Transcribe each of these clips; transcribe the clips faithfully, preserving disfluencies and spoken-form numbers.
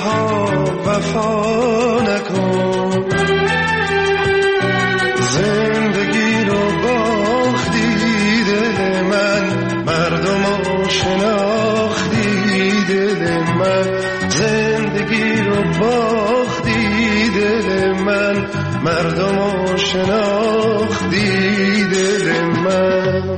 ها وفا نکن، زندگی رو باختی دل من، مردم شناختی دل من، زندگی رو باختی دل من، مردم شناختی دل من.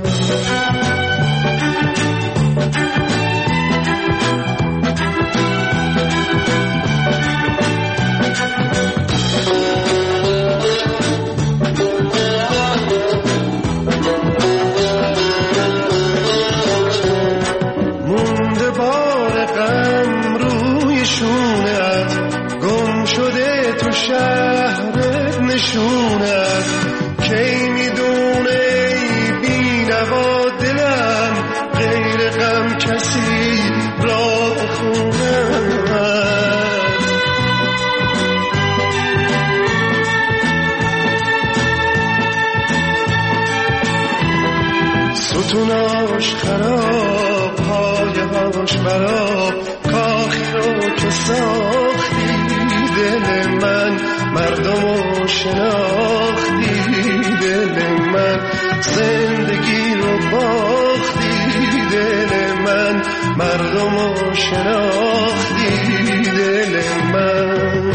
شهرت نشونت کی میدونه بی نوا دلم، غیر غم کسی را خونت. ستوناش خراب، پایهاش براب، کاخی رو که ساختی دل من، مردم رو شناختی دل من، زندگی رو باختی دل من، مردم رو شناختی دل من.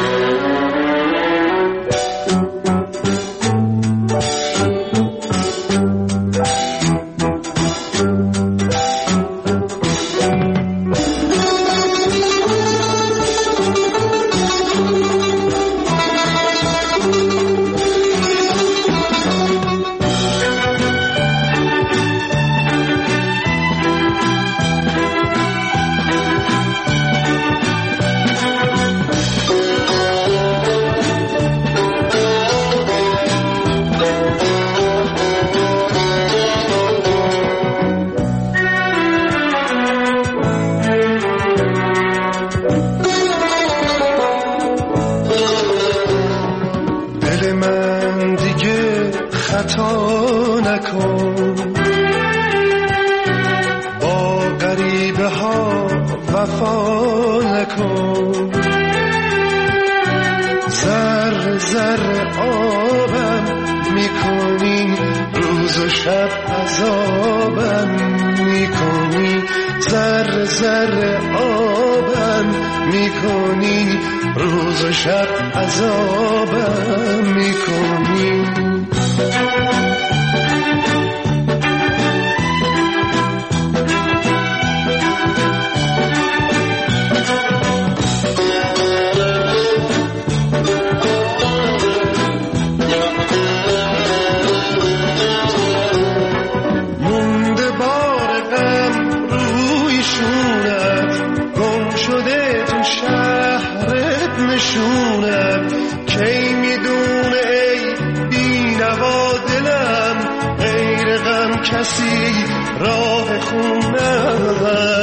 خطا نکن، با غریبه ها وفا نکن، ذره ذره آبم میکنی، روز و شب عذابم میکنی، ذره ذره آبم میکنی، روز و شب عذابم میکنی. مونده بار غم روی شونت، گم شده تو شهرت نشونت، کی میدونه ای بی نوا دلم، غیر غم کسی راه خونت.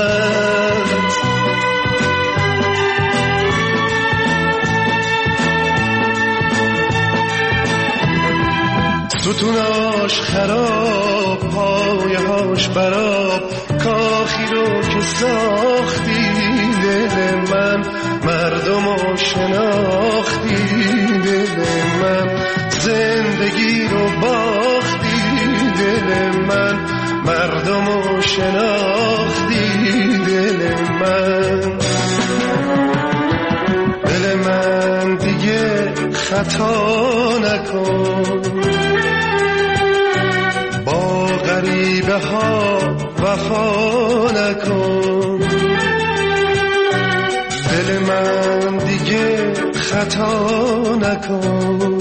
ستوناش خراب، پایهاش براب، کاخی رو که ساختی دل من، مردم رو شناختی دل من، زندگی رو باختی دل من، مردم رو شناختی دل من. دل من دیگه خطا نکن، با غریبه ها وفا نکن، دل من دیگه خطا نکن،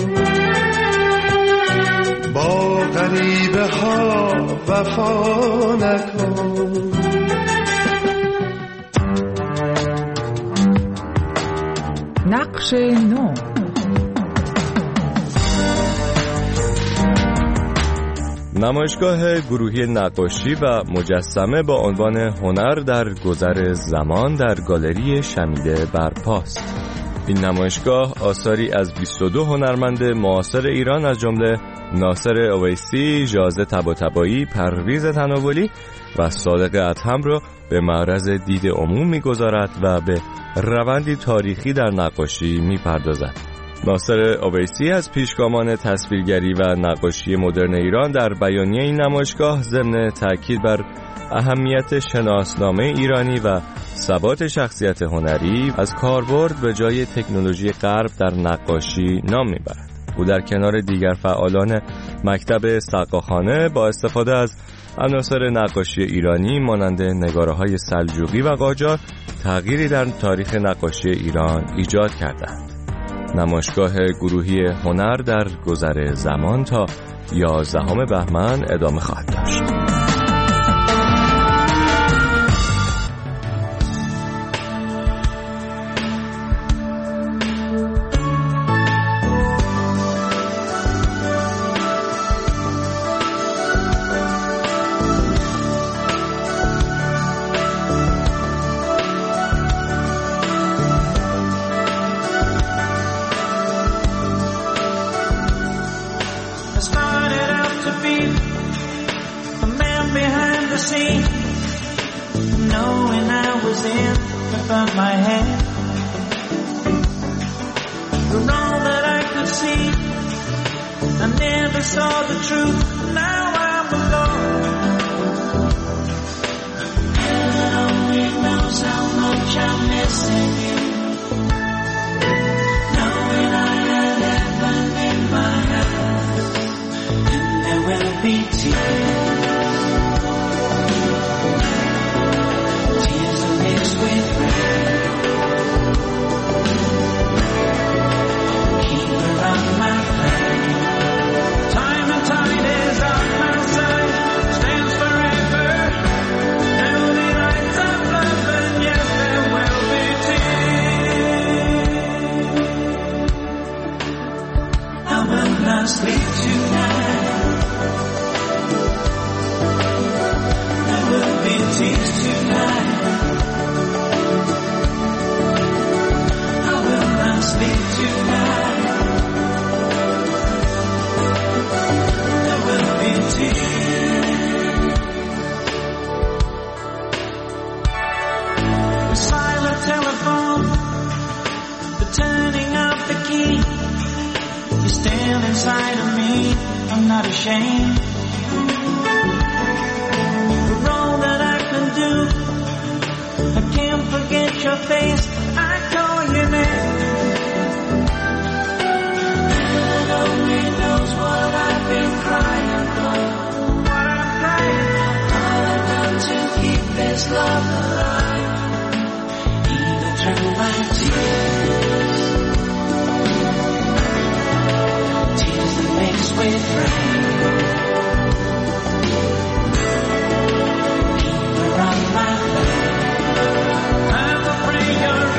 با غریبه ها وفا نکن. نقش نو. نمایشگاه گروهی نقاشی و مجسمه با عنوان هنر در گذر زمان در گالری شمیده برپاست. این نمایشگاه آثاری از بیست و دو هنرمند معاصر ایران از جمله ناصر اویسی، ژازه طباطبایی، پرویز تناولی و صادق ادهم را به معرض دید عموم می‌گذارد و به روندی تاریخی در نقاشی می‌پردازد. ناصر اویسی از پیشگامان تصویرگری و نقاشی مدرن ایران در بیانیه این نمایشگاه ضمن تأکید بر اهمیت شناسنامه ایرانی و ثبات شخصیت هنری از کاربرد به جای تکنولوژی غرب در نقاشی نام میبرد. او در کنار دیگر فعالان مکتب سقاخانه با استفاده از عناصر نقاشی ایرانی مانند نگاره‌های سلجوقی و قاجار تغییری در تاریخ نقاشی ایران ایجاد کردند. نمایشگاه گروهی هنر در گذر زمان تا یازدهم بهمن ادامه خواهد داشت. Knowing I was in above my head, from all that I could see, I never saw the truth. Now I'm alone. Heaven only knows how much I'm missing you. Knowing I had heaven in my hands, and there will be tears. With rain, keep around my flame. Time and tide is on my side, stands forever. Till the nights of love, and yes, there will be tears. I will not sleep tonight. There will be tears tonight. Sleep tonight. There will be tears. The silent telephone, the turning of the key. You're still inside of me. I'm not ashamed. For all that I can do, I can't forget your face. I call your name. Only knows what I've been crying for. What I'm crying for. All I've done to keep this love alive, even through my tears. Tears that mix with rain. Keep around my face. I'm afraid you're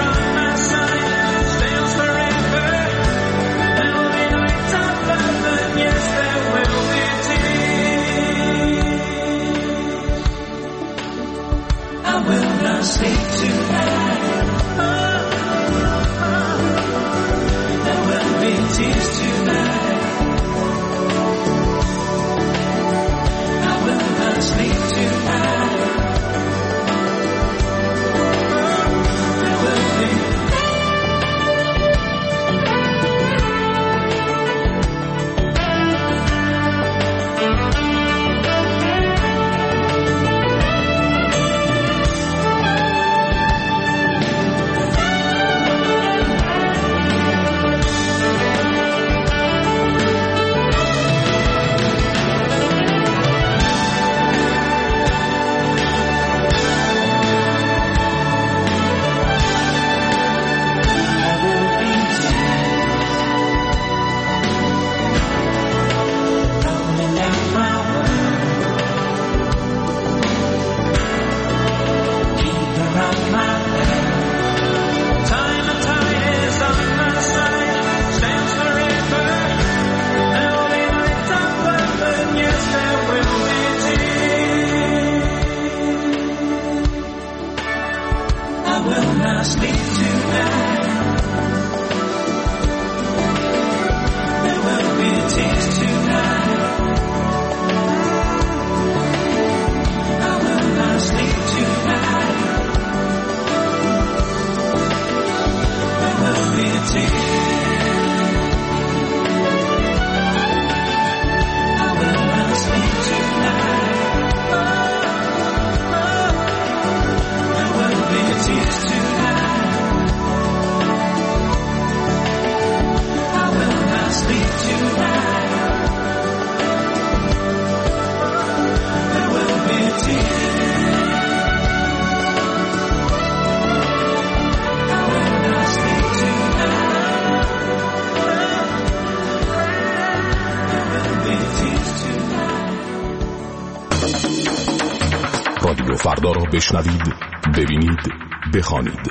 رادیو فردا را بشنوید، ببینید، بخوانید.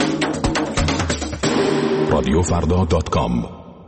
رادیو فردا دات کام.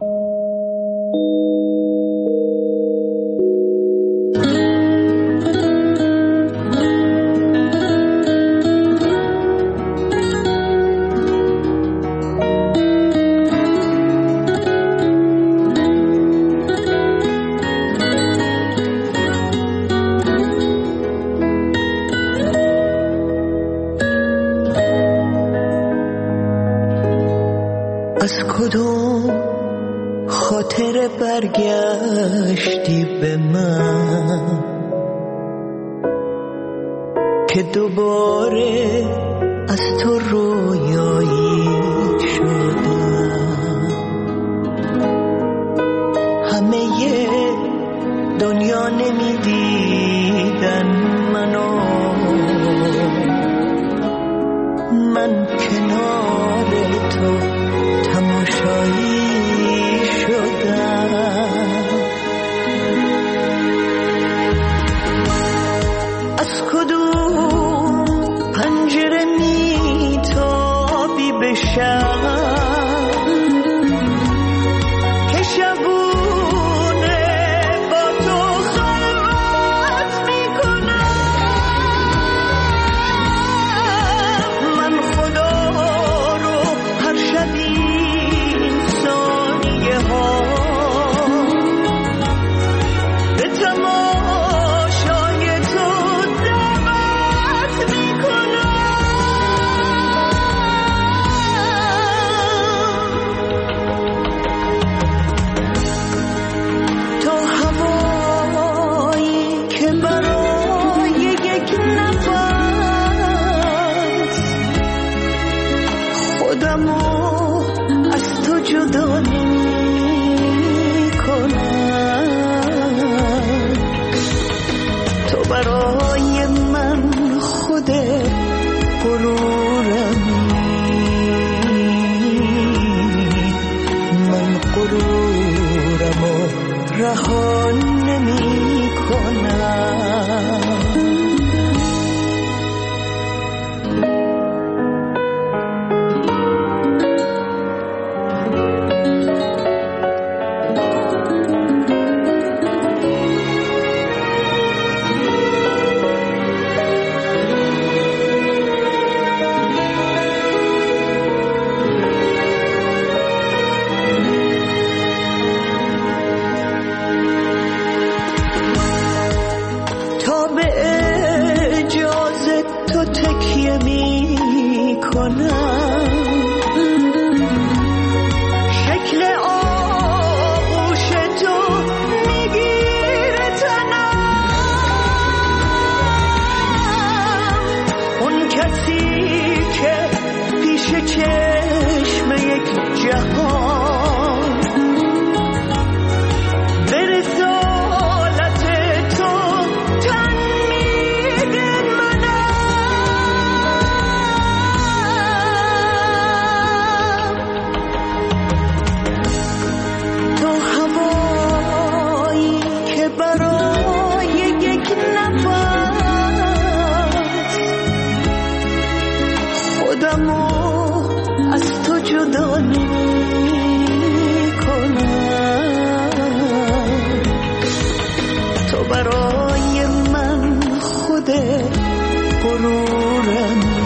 از کدوم خاطر برگشتی به من که دوباره از تو رویایی شدم؟ همه دنیا نمیدیدن منو، من کنار تو تماشایی شدم. از کدوم پنجره میتابی به شب که شبونه با تو خلوت میکنم؟ من خدا رو هر شبی برای من خود غرورمی، من غرورم و رها نمی کنم. شکل آغوش تو میگیره تنم، اون کسی که پیش چشم یک جهان به رسالت تو تن میده از تو جدا نمی کنم. تو برای من خود غرورمی،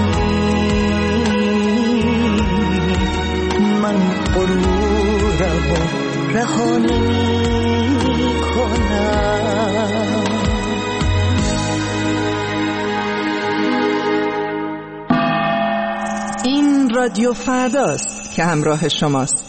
من غرورم و رها نمی کنم. این رادیو فرداست. که همراه شماست.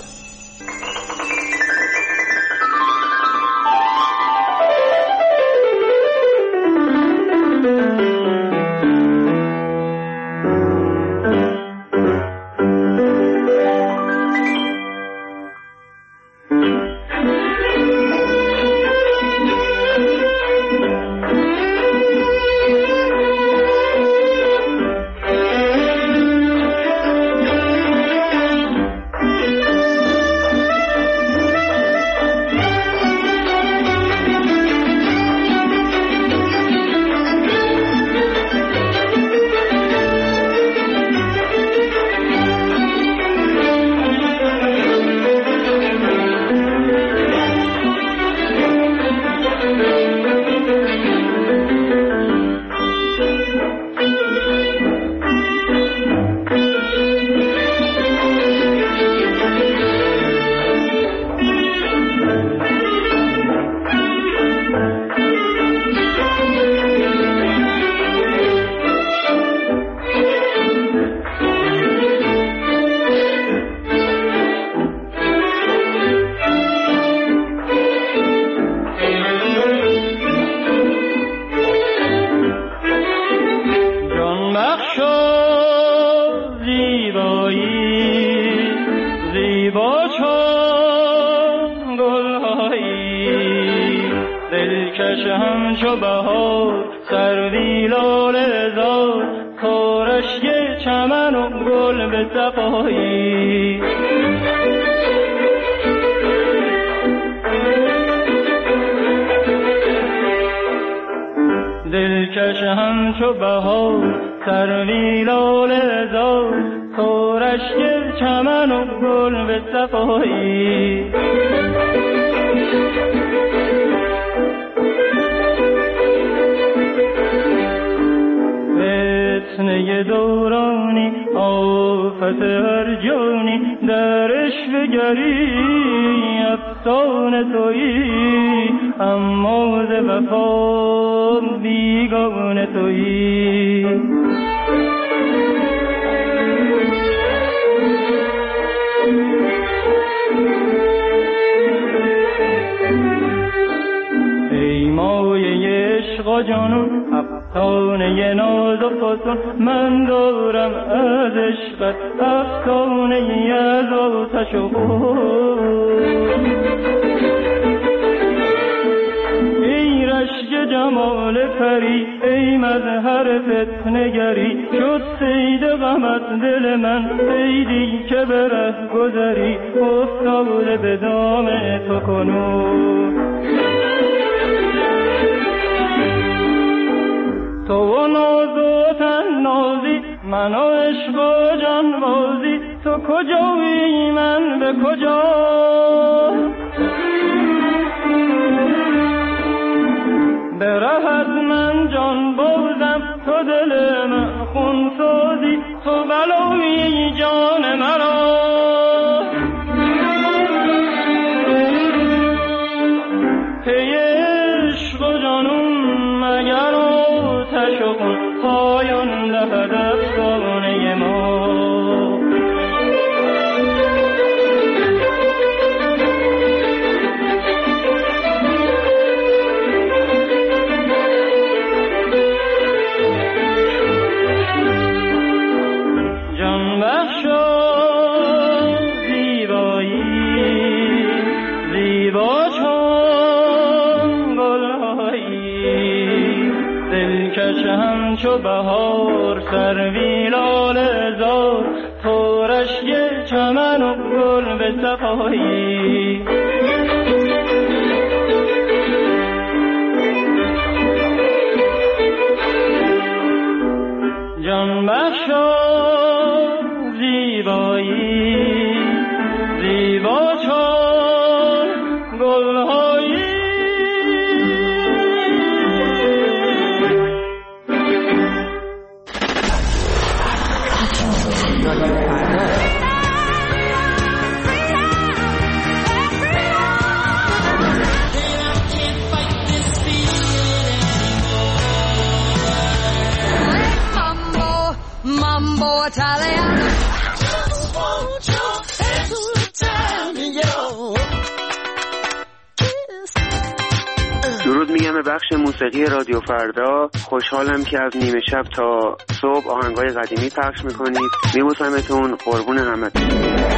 همچو بهار سروی لاله زار کارش یه چمن و گل به صفایی دلکش همچو بهار سروی لاله زار کارش یه چمن و گل به صفایی فتنه دورانی آفت هر جانی درش بگری افسانه تویی اما ز وفا بیگانه تویی ای مایه عشق و جنون افسانه ناز و فسون من دارم از عشقت افسانه از آتش و خون ای رشک جمال پری ای مظهر فتنه‌گری شد صید غمت دل من صیدی که به ره گذری افتاده به دام تو کنون تو و ناز و تن نازی من و عشق و جان بازی تو کجایی من به کجا به ره از من جان بازم تو دل من خون سازی تو بلایی جان مرا پی عشق و جانون مگر آتش و خون پایان دهد افسانه ما جان بخشا زیبایی زیبا چون گلهایی دلکش همچو بهار سروی لاله زار تورش یه چمن و گل به صفایی جان بخشا زیبایی زیبا چون گلهایی دم بخش موسیقی رادیو فردا. خوشحالم که از نیمه شب تا صبح آهنگای قدیمی پخش میکنید. میبوسمتون، قربون همتون.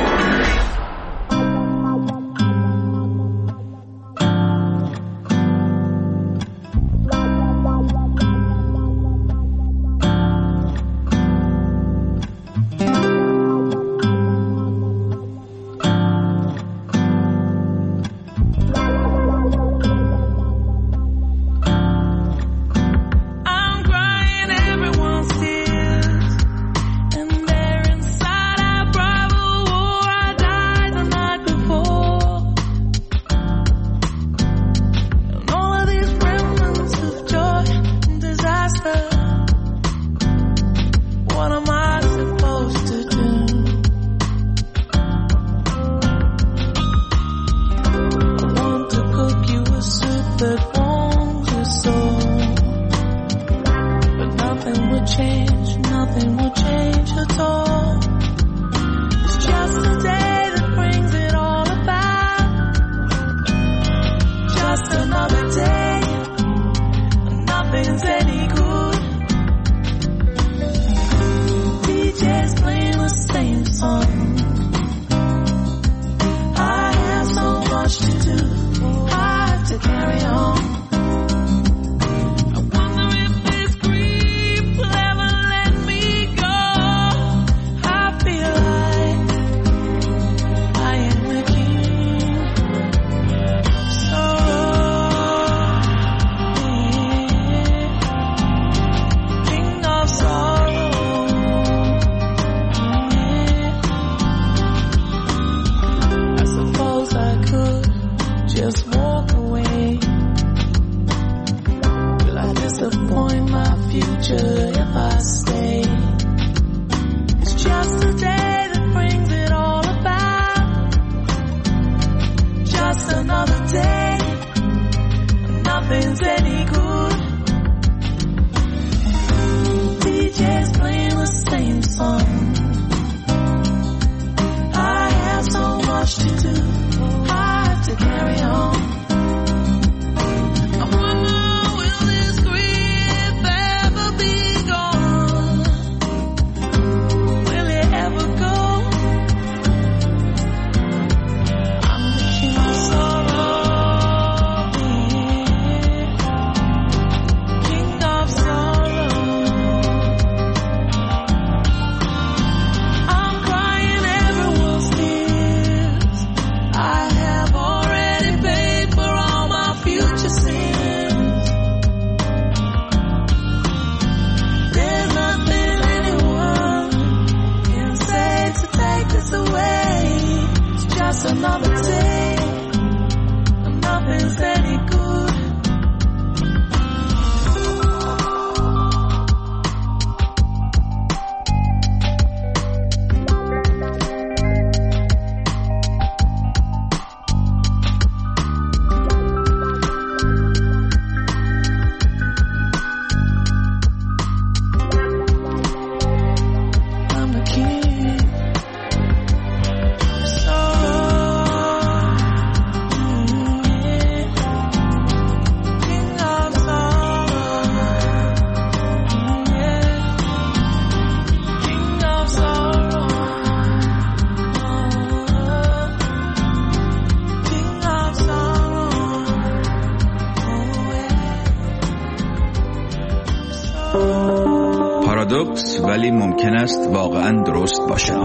پارادوکس ولی ممکن است واقعا درست باشد.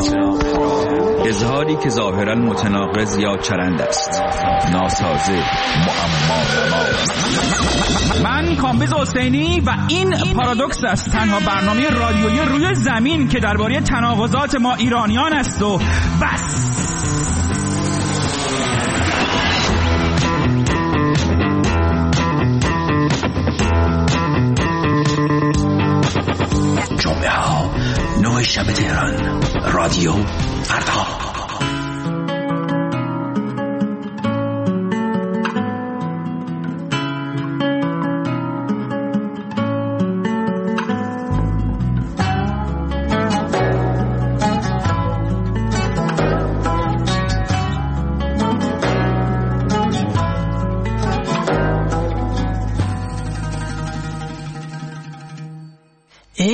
اظهاری که ظاهرا متناقض یا چرند است، ناسازه، معما. من کامبیز حسینی و این پارادوکس است، تنها برنامه رادیویی روی زمین که درباره تناقضات ما ایرانیان است و بس. جمعه ها نه شب تهران، رادیو فردا.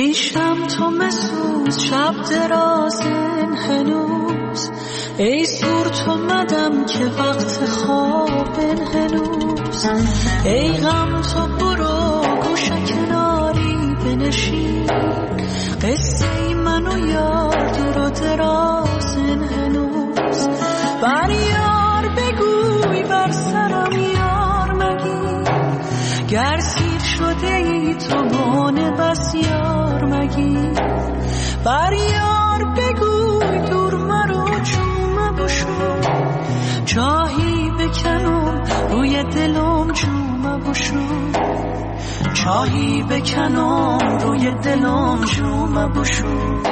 ای شم تو مسوز شب درازن هنوز، ای سور تو مدم که وقت خوابن هنوز، ای غم تو برو گوشه کناری بنشین، قصه من و یار دور و درازن هنوز، بر یار بگوی بر سرم یار مگی، گر سیر شده ای تو مانه بس یار مگی، بر یار بگوی دور مرو چوم بشو، چاهی بکنم روی دلم چوم بشو، چاهی بکنم روی دلم چوم بشو.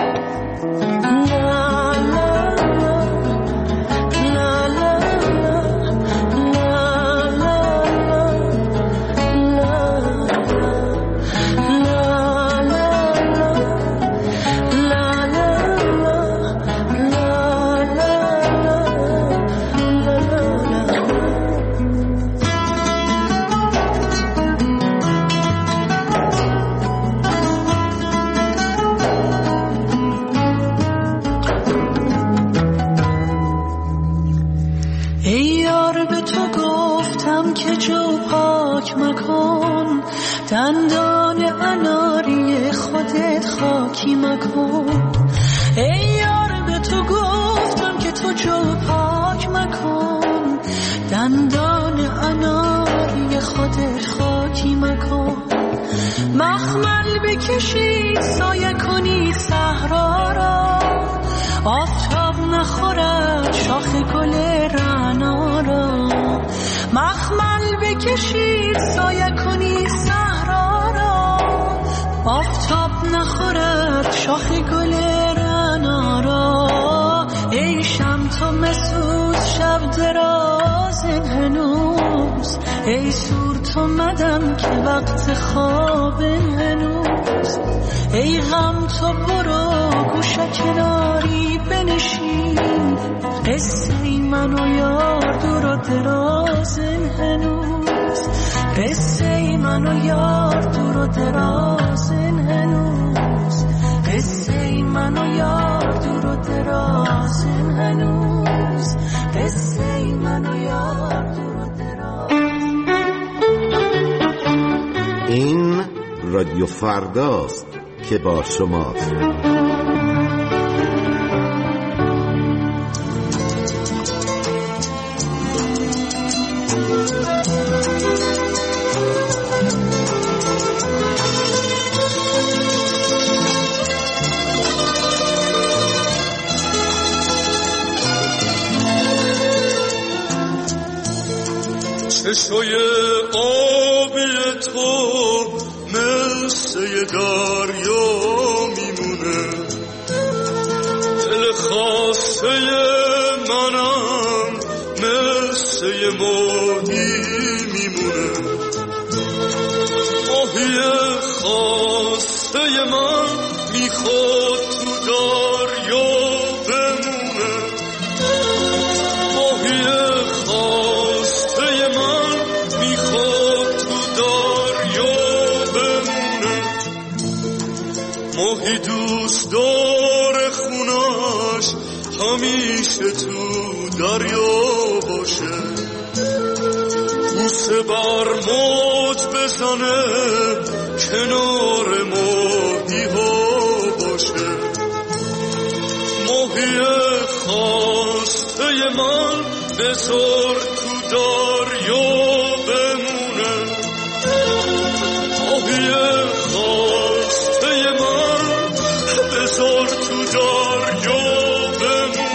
دندان اناری خودت خاکی مکن، ای یار به تو گفتم که تو جو پاک مکن، دندان اناری خودت خاکی مکن، مخمل بکشید سایه کنید صحرا را، آفتاب نخورد شاخ گل رعنا را، مخمل بکشید سایه کنید صحرا را، آفتاب نخورد شاخ گل رعنا را، ای شم تو مسوز شب درازن هنوز، ای سور تو مدم که وقت خوابن هنوز، ای غم تو برو گوشه کناری بنشین، قصه من و یار دور و درازن هنوز، قصه من و یار دور و درازن هنوز، قصه من و یار دور و درازن هنوز، قصه من و یار دور و درازن. این رادیو فرداست که با شماست. چشای آبی تو مثل دریا میمونه، دل خاصه منم مثل ماهی میمونه، ماهی خاصه من میخواد تو دریا بمونه، ماهی خاصه من میخواد تو دریا بمونه، ماهی دوست داره خونش همیشه تو دریا باشه، بوسه بر موج بزنه کنار ماهی ها باشه، ماهی خواسته من بذار تو دریا بمونه، ماهی خواسته من بذار تو دریا بمونه.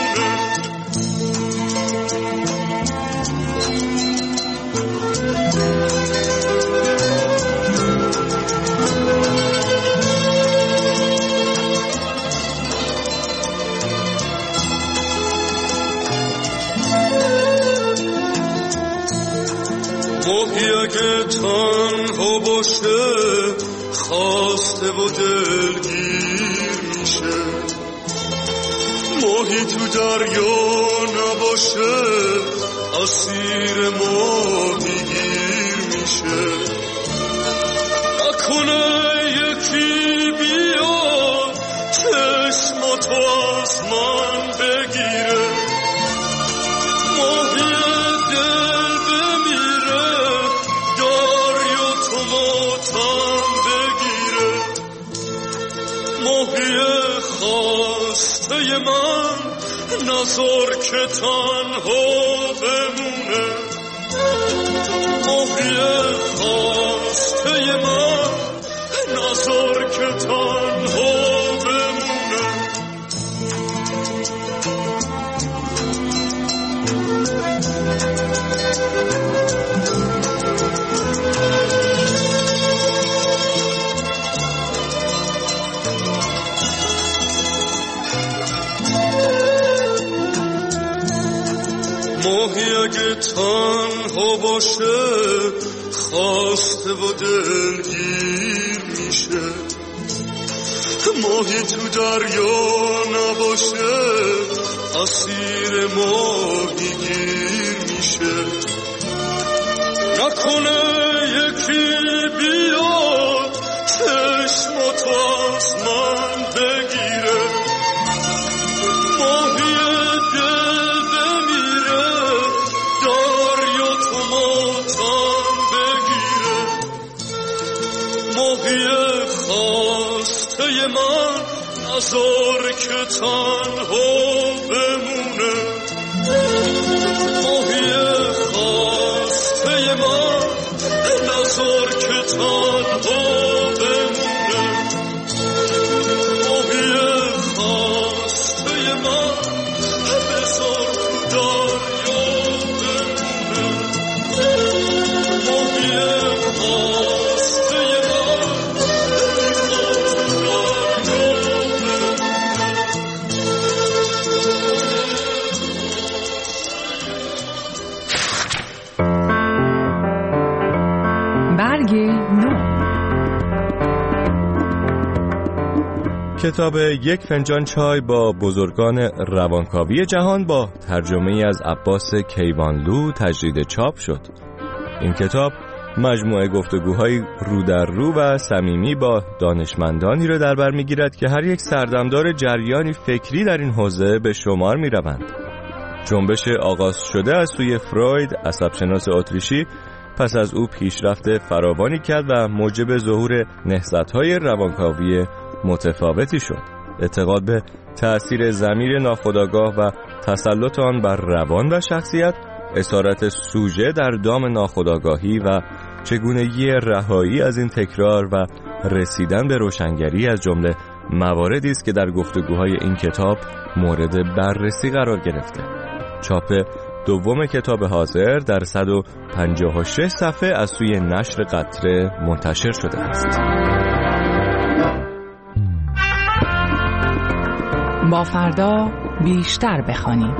ماهی اگه تنها باشه خواسته و دلگیر میشه، ماهی تو دریا نباشه اسیر ماهی گیر میشه، نکنه یکی بیا تو از من بگیره، ماهی دل بمیره، دریا تو ماتم بگیره، ماهی خواسته من نذار که تنها بمونه، ماهی خواسته من نذار که تنها بمونه. ماهی اگه تنها باشه خواسته و دلگیر میشه، ماهی تو دریا نباشه اسیر ماهی گیر میشه، نکنه یکی بیاد چشماتو از من بگیره، ماهی دل بمیره، دریا تو ماتم بگیره، ماهی خواسته من نذار که تنها بمونه، ماهی خواسته من نذار که تنها بمونه، ماهی خواسته من بذار تو دریا بمونه، ماهی خواسته من بذار تو دریا برگ نو. کتاب یک فنجان چای با بزرگان روانکاوی جهان با ترجمه از عباس کیوانلو تجدید چاپ شد. این کتاب مجموعه گفتگوهای رو در رو و صمیمی با دانشمندانی را در بر می‌گیرد که هر یک سردمدار جریانی فکری در این حوزه به شمار می‌روند. جنبش آغاز شده از سوی فروید، عصبشناس اتریشی، پس از او پیشرفت فراوانی کرد و موجب ظهور نهضت‌های روانکاوی متفاوتی شد. اعتقاد به تأثیر ضمیر ناخودآگاه و تسلط آن بر روان و شخصیت، اسارت سوژه در دام ناخودآگاهی و چگونگی رهایی از این تکرار و رسیدن به روشنگری از جمله مواردی است که در گفتگوهای این کتاب مورد بررسی قرار گرفته. چاپ دوم کتاب حاضر در صد و پنجاه و شش صفحه از سوی نشر قطره منتشر شده است. با فردا بیشتر بخوانیم.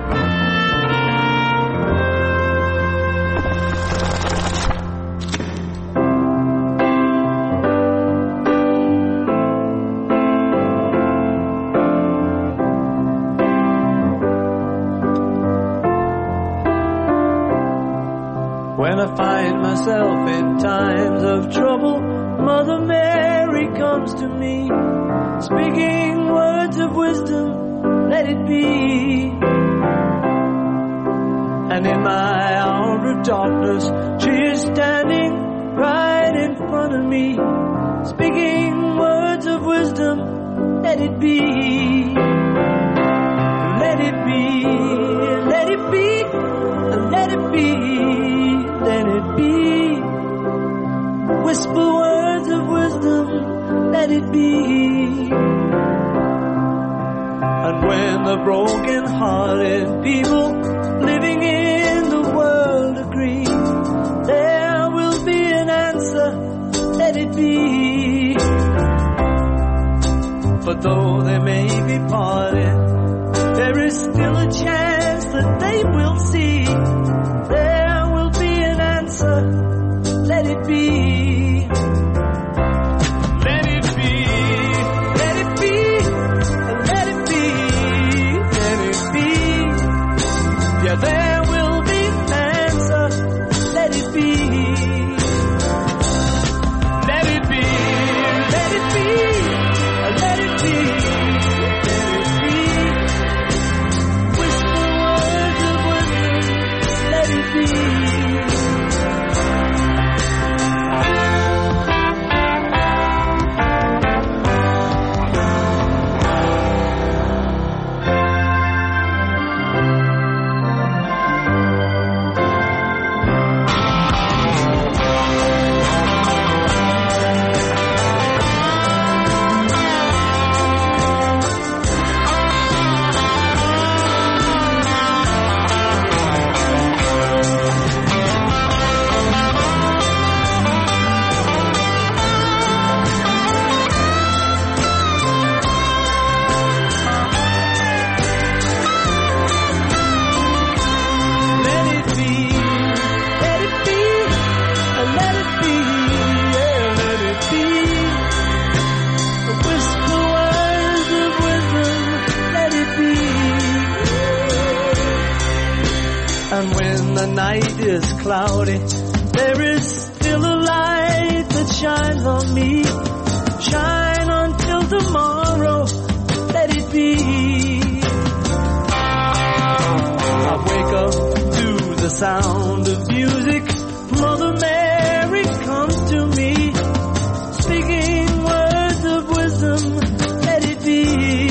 When I find myself in times of trouble, Mother Mary comes to me, speaking words of wisdom, let it be. And in my hour of darkness, she is standing right in front of me, speaking words of wisdom, let it be. Let it be, let it be, let it be. Let it be. Whisper words of wisdom, let it be. And when the broken-hearted people living in the world agree, there will be an answer, let it be. But though they may be parted, there is still a chance that they will see. There will be an answer, let it be. Let it be, let it be, let it be, let it be. Yeah, there will be an answer, let it be. Let it be, let it be, let it be, let it be. when the night is cloudy, there is still a light that shines on me. Shine until tomorrow, let it be. I wake up to the sound of music. Mother Mary comes to me, speaking words of wisdom. Let it be.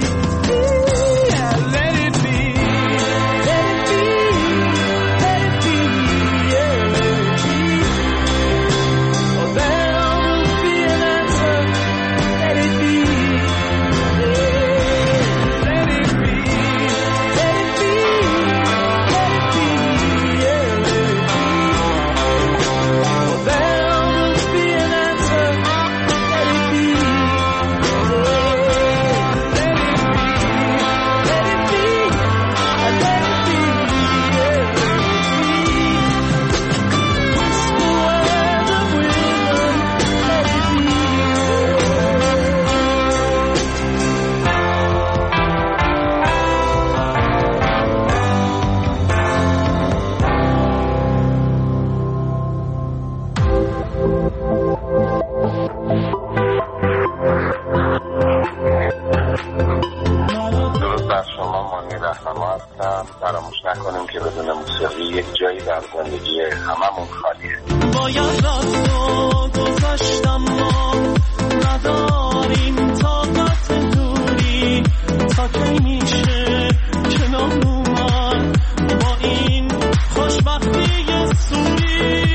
فراموش نکنیم که بدون موسیقی یک جایی در زندگی هممون خالیه. باید رفت و گذشتم ما نداریم طاقت دوری تا کی میشه کنار اومد با این خوشبختی سوری.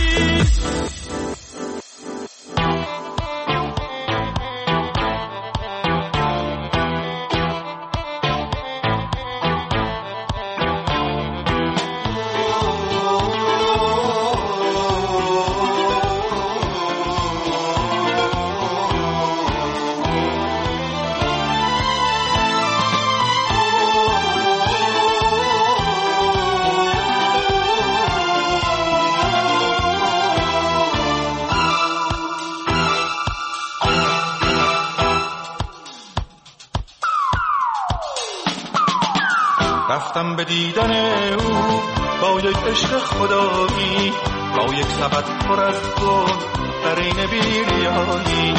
رفتم به دیدن او با یک عشق خدایی، با یک سبد پر از گل در این بیریایی.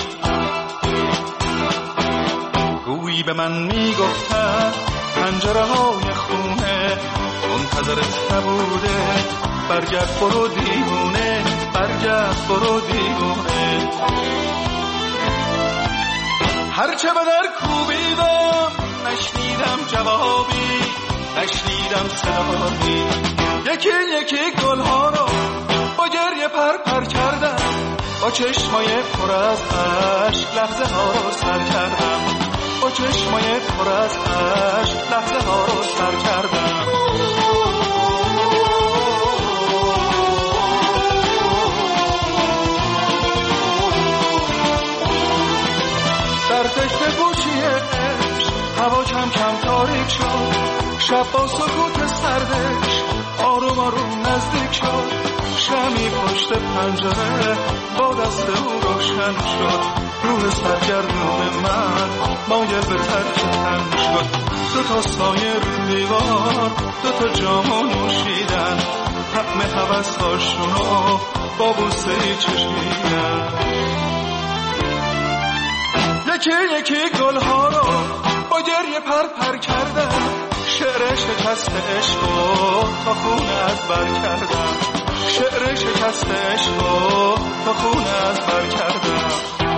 گویی به من میگفتن پنجره های خونه منتظرت نبوده، برگرد برو دیوونه، برگرد برو دیوونه. هرچه به در کوبیدم نشنیدم جوابی، نشنیدم صدایی. یکی یکی گلها رو با گریه پر پر کردم، با چشمای پر از عشق لحظه ها رو سر کردم، با چشمای پر از عشق لحظه ها رو سر کردم. در فکر گوشی عشق هوا کم کم تاریک شد، شب با سکوت سردش آروم آروم نزدیک شد. شمی پشت پنجره با دست او روشن شد، روح سرگردون من مایل به ترک تن شد. دو تا سایه رو دیوار، دو تا جامو نوشیدن، حقم حوث هاشونو با بوسه ای چشیدن. یکی یکی گلها رو با گریه پر پر کردم، شعر شکست عشقو تا خونه از بر کردم، شعر شکست عشقو تا خونه از بر کردم.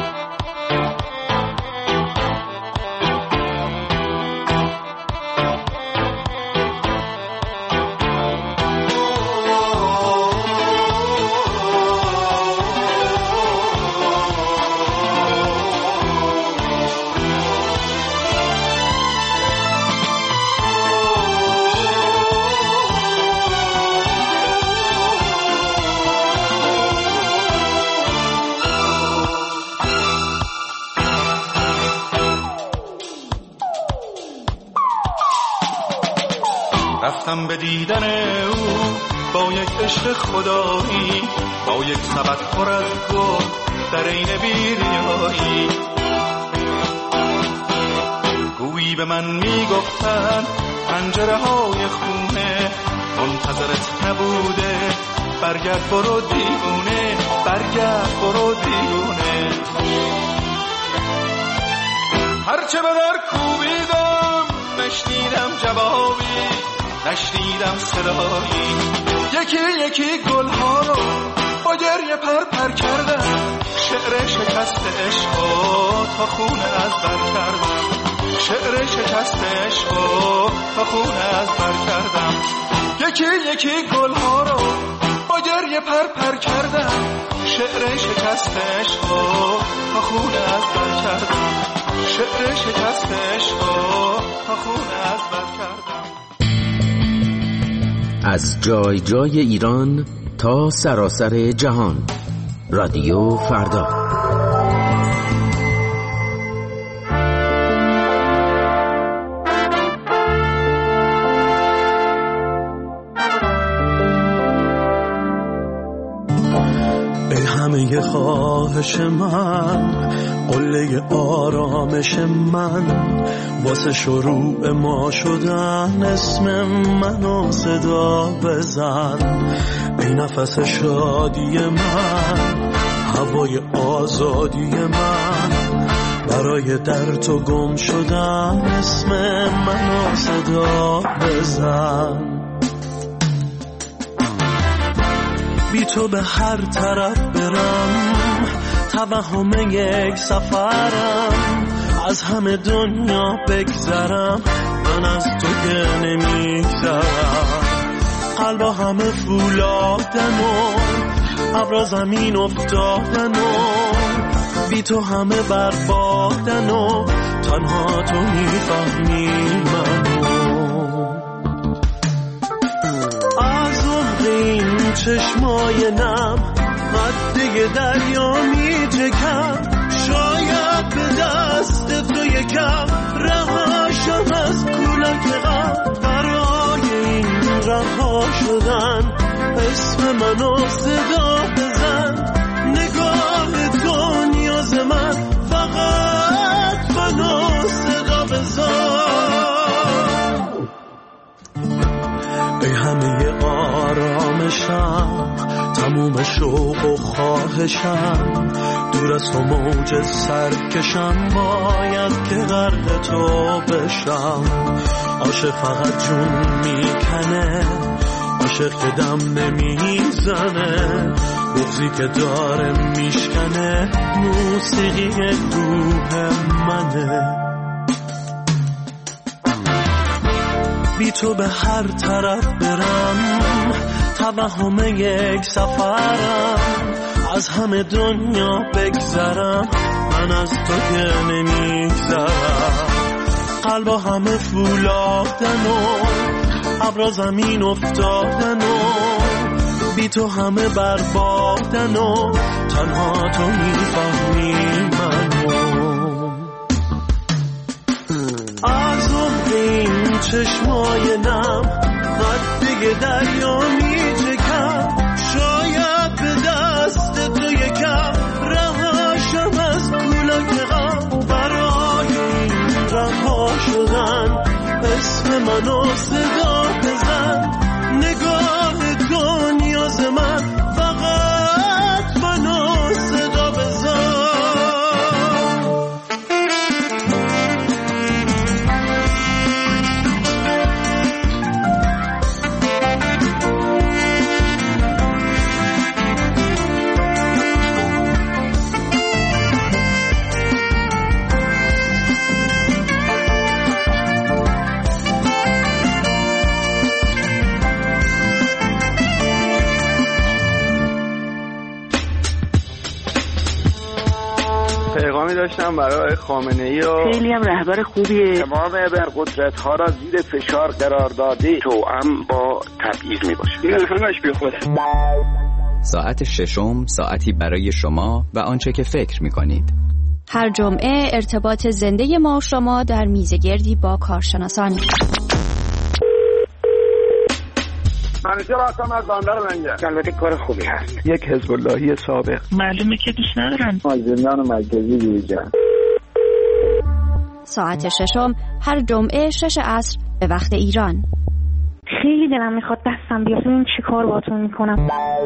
رفتم به دیدن او با یک عشق خدایی، با یک سبد پر از گل در این بیریایی. به من میگفتن پنجره های خونه منتظرت برگرد برو دیوونه، برگرد برو دیوونه. هرچه به در کوبیدم نشنیدم جوابی، نشنیدم صدایی. یکی یکی گلها رو با گریه پر پر کردم، شعر شکست عشقا تا خون از بر کردم، شعر شکست عشقا تا خون از بر کردم. یکی یکی گلها رو با گریه پر پر کردم، شعر شکست عشقا تا خون از بر کردم، شعر شکست عشقا تا خون از بر کردم. از جای جای ایران تا سراسر جهان، رادیو فردا. ای همه خواهش من، قله آرامش من، واسه شروع ما شدن اسم منو صدا بزن. ای نفس شادی من، هوای آزادی من، برای در تو گم شدن اسم منو صدا بزن. بی تو به هر طرف برم، توهم یک سفرم، از همه دنیا بگذرم، من از تو که نمیگذرم. قلبا همه فولادن و ابرا زمین افتادن و بی تو همه بربادن و تنها تو میفهمی منو. از عمق این چشمای نم قده دریا می جکم، شاید به دست تو یکم رهاشم از کولاک غم. برای این رها شدن اسم منو صدا بزن. نگاه تو نیاز من، فقط منو صدا بزن. ای همه آرامشم، تموم شوق و خواهشم، دور از تو موج سرکشم، باید که غرق تو بشم. عاشق فقط جون میکنه، عاشق که دم نمیزنه، بغضی که داره میشکنه، موسیقی روح منه. بی تو به هر طرف برم، توهم یک سفرم، از همه دنیا بگذرم، من از تو که نمیگذرم. قلبا همه فولادن و ابرا زمین افتادن و بی تو همه بربادن و تنها تو میفهمی منو. از عمق این چشمای نم قده دریا می جکم، شاید به دست تو یکم رهاشم از کولاک غم. برای این رها شدن اسم منو صدا بزن. نگاه تو نیاز من، فقط منو صدا بزن. پیغامی داشتم برای خامنه‌ای و خیلی هم رهبر خوبیه. تمام ابرقدرت‌ها را زیر فشار قرار داده، توأم با تبعیض میباشه. این همش بی خوده. ساعت ششم ساعتی برای شما و آنچه که فکر می‌کنید. هر جمعه ارتباط زنده ما و شما در میزگردی با کارشناسان. منیشه راستم از باندر منگه. البته کار خوبی هست. یک حزب اللهی سابق. معلومه که دوست ندارن. از زندان مرکزی بیرون. ساعت ششم هر جمعه شش عصر به وقت ایران. خیلی دلم میخواد دستم بیاد ببین چی کار باهاتون میکنم.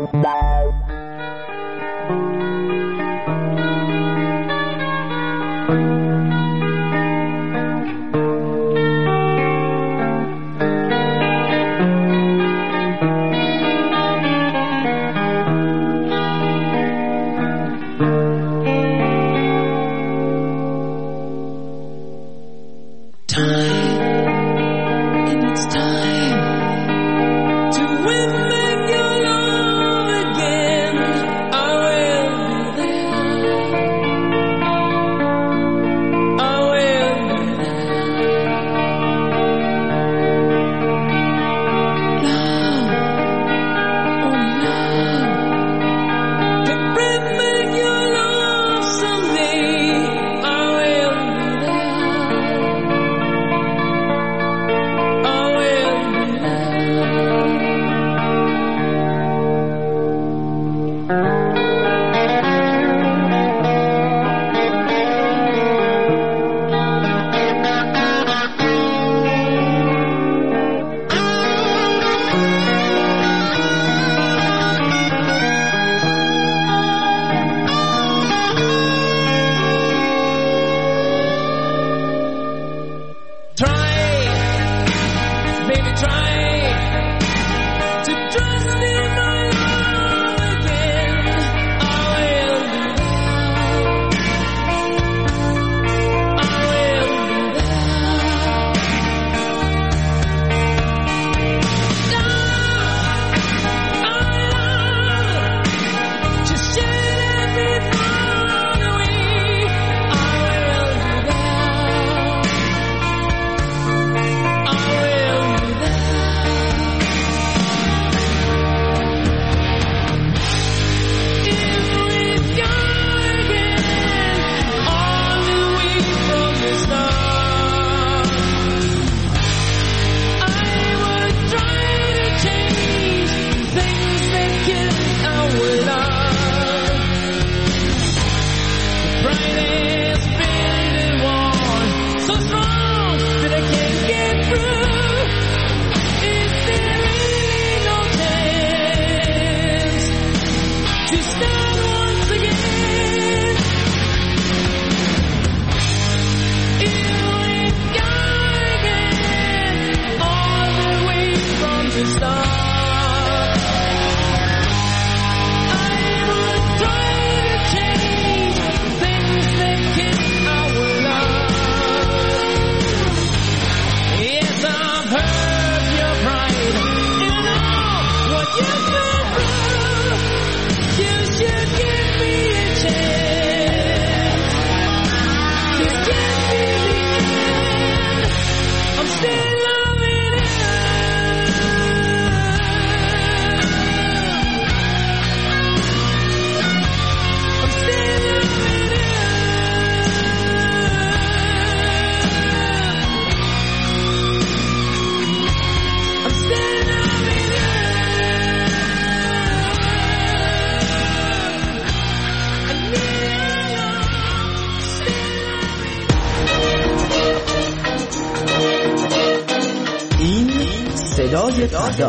صدای فردا،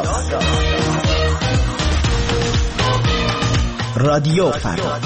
رادیو فردا.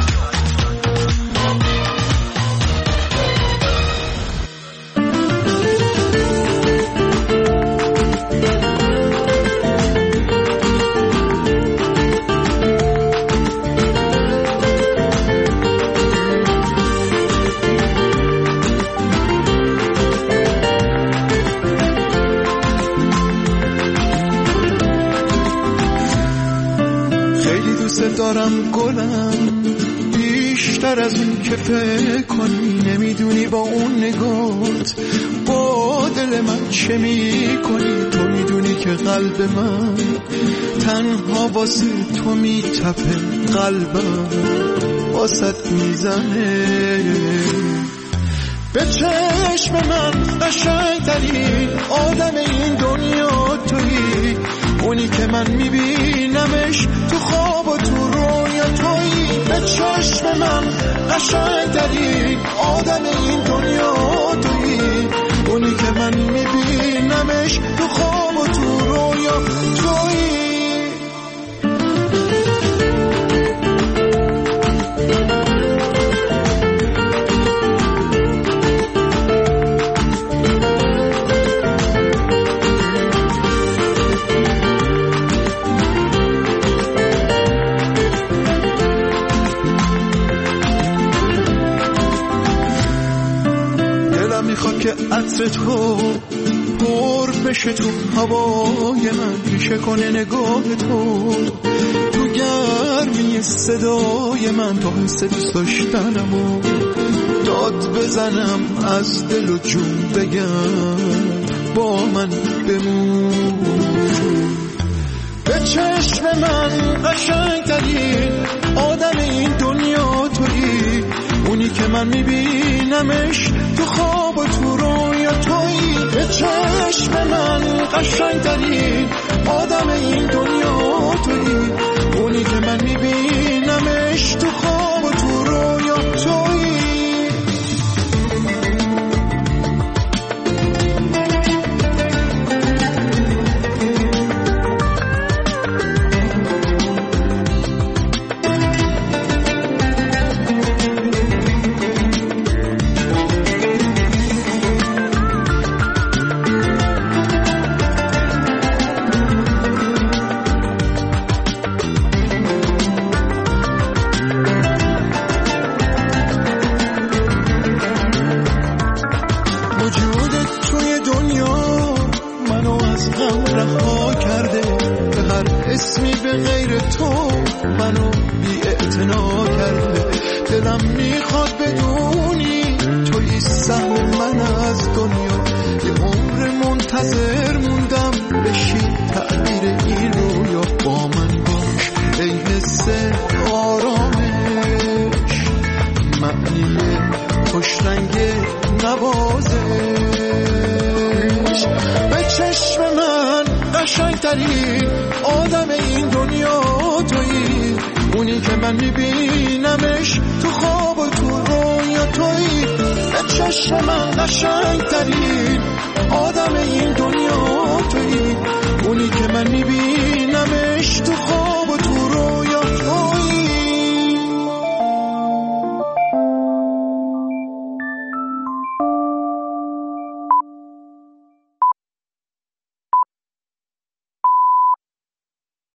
دارم گلم بیشتر از اون که فکر کنی، نمیدونی با اون نگات با دل من چه میکنی. تو میدونی که قلب من تنها واسه تو میتپه، قلبم واسه میزنه. به چشم من قشنگترین آدم این دنیا تویی، اونی که من میبینمش تو خواب و تو رویا تویی. به چشم من قشنگترین آدم این دنیا تویی، اونی که من میبینمش تو خواب و تو رویا تویی. که عطر تو پر بشه تو هوای من، پیشه کنه نگاه تو تو گرمی صدای من، تا حس دوست داشتنم و داد بزنم از دل و جون بگم با من بمون. به چشم من قشنگترین آدم این دنیا تویی، اونی که من میبینمش تو خواب و تو رویا تویی. به چشم من قشنگترین آدم این دنیا تویی، اونی که من میبینمش تو خواب و تو رویا تویی. آدم این دنیا تویی، اونی که من میبینمش تو خواب و تو رویا تویی. به چشم من قشنگترین آدم این دنیا تویی، اونی که من میبینم